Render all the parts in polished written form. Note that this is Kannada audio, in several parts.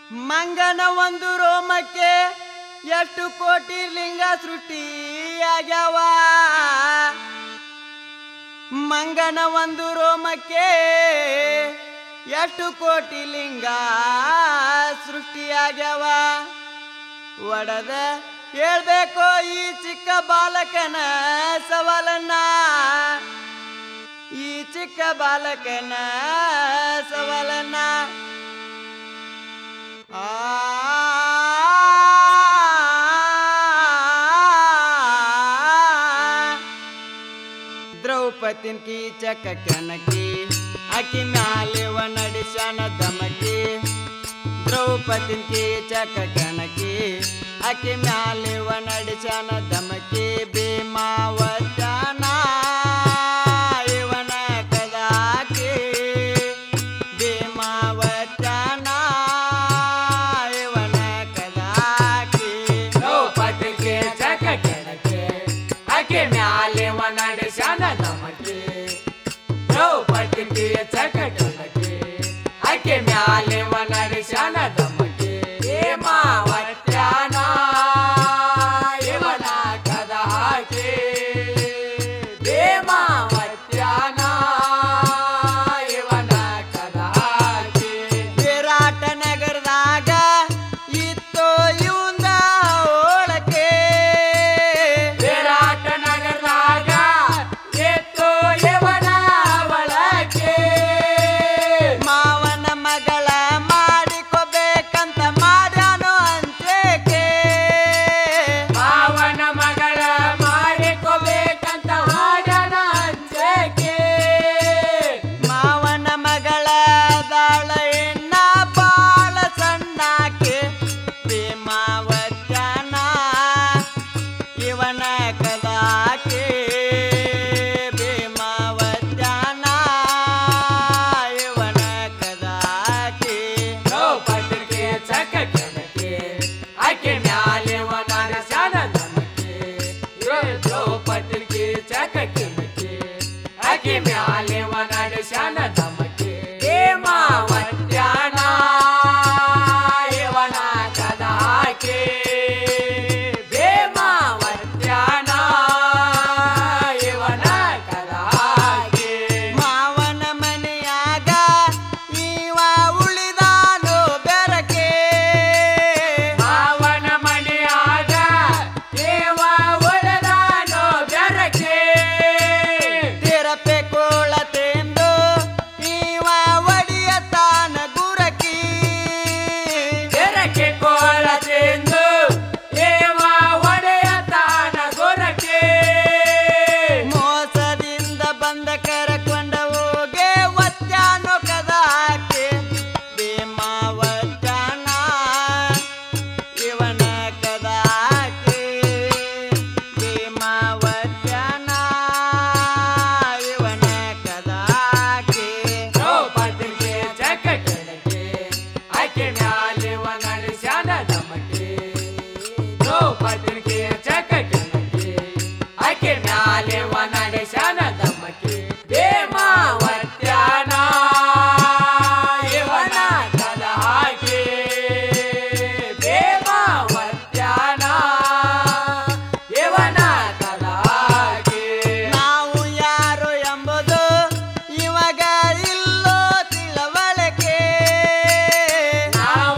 ಮಂಗನ ಒಂದು ರೋಮಕ್ಕೆ ಎಷ್ಟು ಕೋಟಿ ಲಿಂಗ ಸೃಷ್ಟಿಯಾಗ್ಯಾವ. ಮಂಗನ ಒಂದು ರೋಮಕ್ಕೆ ಎಷ್ಟು ಕೋಟಿ ಲಿಂಗ ಸೃಷ್ಟಿಯಾಗ್ಯಾವ. ಒಡದ ಹೇಳ್ಬೇಕೋ ಈ ಚಿಕ್ಕ ಬಾಲಕನ ಸವಾಲನ್ನ, ಈ ಚಿಕ್ಕ ಬಾಲಕನ ಸವಾಲನ್ನ. ದ್ರೌಪದಿನ್ ಕೀಚಕ ಕೆಣಕಿ ಆಕಿ ಮ್ಯಾಲೆವ ನಡೆಸ್ಯಾನ ದಮಕಿ. ದ್ರೌಪದಿನ್ ಕೀಚಕ ಕೆಣಕಿ ಆಕಿ ಮ್ಯಾಲೆವ ನಡೆಸ್ಯಾನ ದಮಕಿ. ಭೀಮಾವತ್ಯಾನ ಇವನ ಕದಾಕಿ. ಭೀಮಾವತ್ಯಾನ ಇವನ ಕದಾಕಿ. ದ್ರೌಪದಿ ಕೀಚಕ ಕೆಣಕಿ ಆಕಿ ಮ್ಯಾಲೆವ ನಡೆಸ್ಯಾನ ದಮಕಿ. ದ್ರೌಪದಿ ಕೀಚಕ ಕೆಣಕಿ ಆಕಿ ಮ್ಯಾಲೆವ ನಡೆಸ್ಯಾನ ದಮಕಿ. ಭೀಮಾವತ್ಯಾನ ಇವನ ಕದ ಹಾಕಿ. ಭೀಮಾವತ್ಯಾನ ಇವನ ಕದ ಹಾಕಿ. ವಿರಾಟ ನಗರದಾಗ ಇತ್ತೋ ಇವಂದ ಓಳಕೆ. ವಿರಾಟ ನಗರದಾಗ ಎತ್ತು ಇವನ ಒಳಗೆ. ಮಾವನ ಮಗಳ ಮಾಡಿಕೋಬೇಕಂತ ಮಾಡ್ಯಾನೋ ಅಂಚೇಕೆ. ಮಾವನ ಮಗಳ ಮಾಡಿಕೋಬೇಕಂತ ಮಾಡ್ಯಾನ ಅಂಚೇಕೆ. ಮಾವನ ಮಗಳ ದಾಳ ಎಣ್ಣ ಬಾಳ ಸಣ್ಣಾಕೆ. ಭೀಮಾವತ್ಯಾನ ಇವನ ಕದಾಕೆ. ಭೀಮಾವತ್ಯಾನ ಇವನ ಕದಾಕೆ. ದ್ರೌಪದಿ ಕೀಚಕ ಕೆಣಕಿ ಆಕೆ ಮ್ಯಾಲೆವ ನಡೆಸ್ಯಾನ ದಮಕಿ. ದ್ರೌಪದಿ ಕೀಚಕ ಕೆಣಕಿ ಆಕೆ ಮ್ಯಾಲೆವ ನಡೆಸ್ಯಾನ ದಮಕಿ. ಭೀಮಾವತ್ಯಾನ ಇವನ ಕದ ಹಾಕಿ. ಭೀಮಾವತ್ಯಾನ ಇವನ ಕದ ಹಾಕಿ. ಮಾವನ ಮನೆಯಾಗ ಇವ ಉಳಿದಾನೋ ಬೆರಕೆ. ಮಾವನ ಮನೆಯಾಗ ದೇವ ಒಳದಾನೋ ಬೆರಕೆ. ತಿರಪೆ ಕೋಳತೆಂದು ಇವ ಒಡಿಯತಾನ ಗುರಕಿ. ಬೆರಕೆ ಕೋಳತೆಂದು ದೇವ ಒಡೆಯತಾನ ಗೊರಕೆ. ಮೋಸದಿಂದ ಬಂದ ಕರಕೊಂಡ ಹೋಗೆ ಒತ್ಯಾನೋ ಕದಾಕೆ. ಭೀಮಾವತ್ಯಾನ ಇವನ ಕದಾಕೆ. ಭೀಮಾವತ್ಯಾನ ಇವನ ಕದಾಕೆ. ದ್ರೌಪದಿ ಕೀಚಕ ಕೆಣಕಿ ಆಕೆ ಮ್ಯಾಲೆವ ನಡೆಸ್ಯಾನ ದಮಕಿ. ದ್ರೌಪದಿ ಕೀಚಕ ಕೆಣಕಿ ಆಕೆ ಮ್ಯಾಲೆವ ನಡೆಸ್ಯಾನ ದಮಕಿ. ಭೀಮಾವತ್ಯಾನ ಇವನ ಕದ ಹಾಕಿ. ಭೀಮಾವತ್ಯಾನ ಇವನ ಕದ ಹಾಕಿ. ನಾವು ಯಾರು ಎಂಬುದು ಇವಾಗ ಇಲ್ಲೋ ತಿಳುವಳಿಕೆ. ನಾವು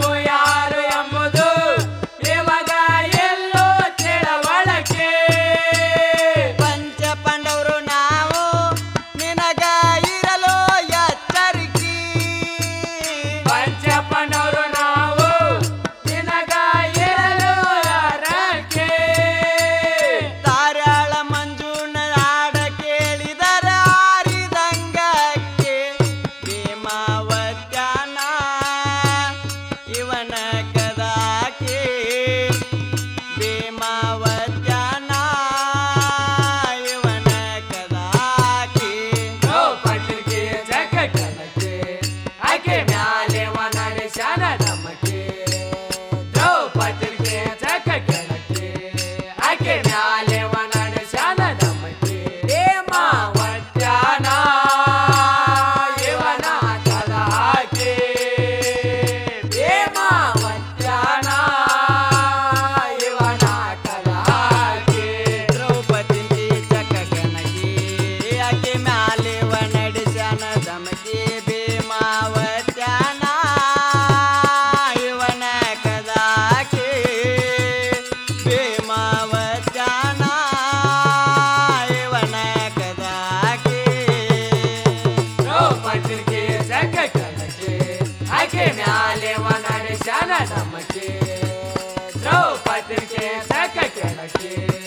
ಧಮಕಿ ದ್ರೌಪದಿಗೆ ಜಗ ಕೆಣಕಿ